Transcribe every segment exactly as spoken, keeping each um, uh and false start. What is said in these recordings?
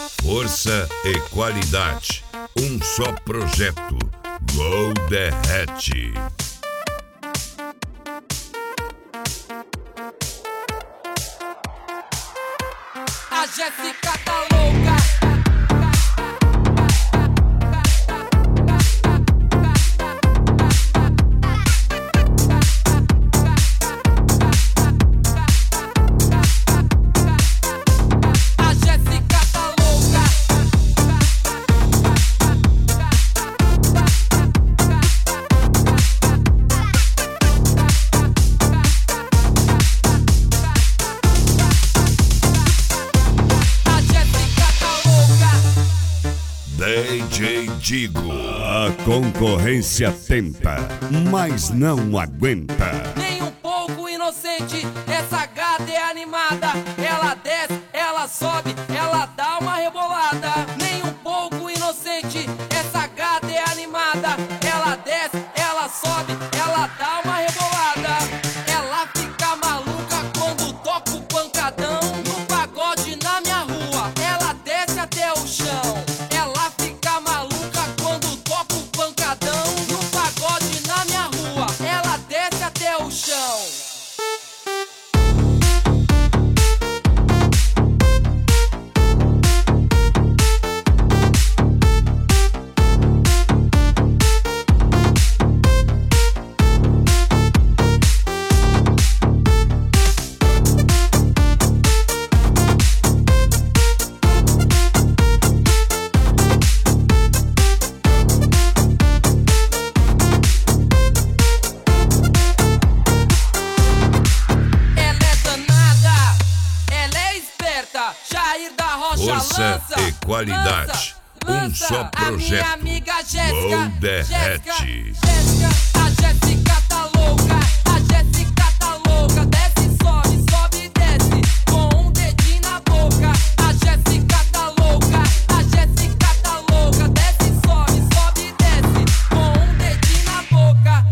Força e qualidade. Um só projeto. Gol Derrete. A Jéssica tá louca. D J Digo. A concorrência tenta, mas não aguenta. Nem um pouco inocente, essa gata é animada. Ela desce, ela sobe, ela dá uma rebolada. Nem um pouco inocente, essa gata é animada. Ela desce, ela sobe, ela dá uma rebolada. Ela fica maluca quando toca o pancadão. No pagode na minha rua, ela desce até o chão. Ela fica maluca quando toca o pancadão. No pagode na minha rua, ela desce até o chão. Jair da Rocha, Força lança, e qualidade. lança, Um só lança. projeto. A minha amiga Jéssica, Gol Derrete. Jéssica, Jéssica, a Jéssica tá louca, a Jéssica tá louca. Desce, sobe, sobe e desce, com um dedinho na boca. A Jéssica tá louca, a Jéssica tá louca. Desce, sobe, sobe e desce, com um dedinho na boca.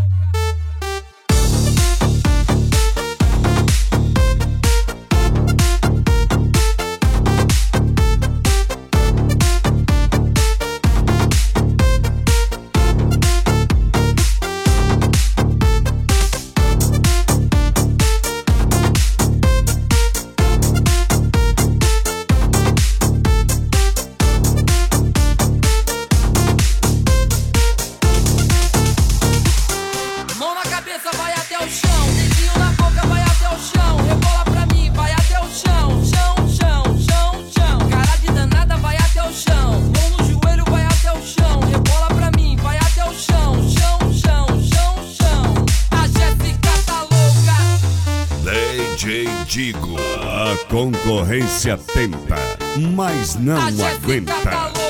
Mão na cabeça, vai até o chão. Dedinho na boca, vai até o chão. Rebola pra mim, vai até o chão. Chão, chão, chão, chão. Cara de danada, vai até o chão. Mão no joelho, vai até o chão. Rebola pra mim, vai até o chão. Chão, chão, chão, chão. A Jéssica tá louca. D J Digo. A concorrência tenta, mas não A Jéssica tá aguenta. louca.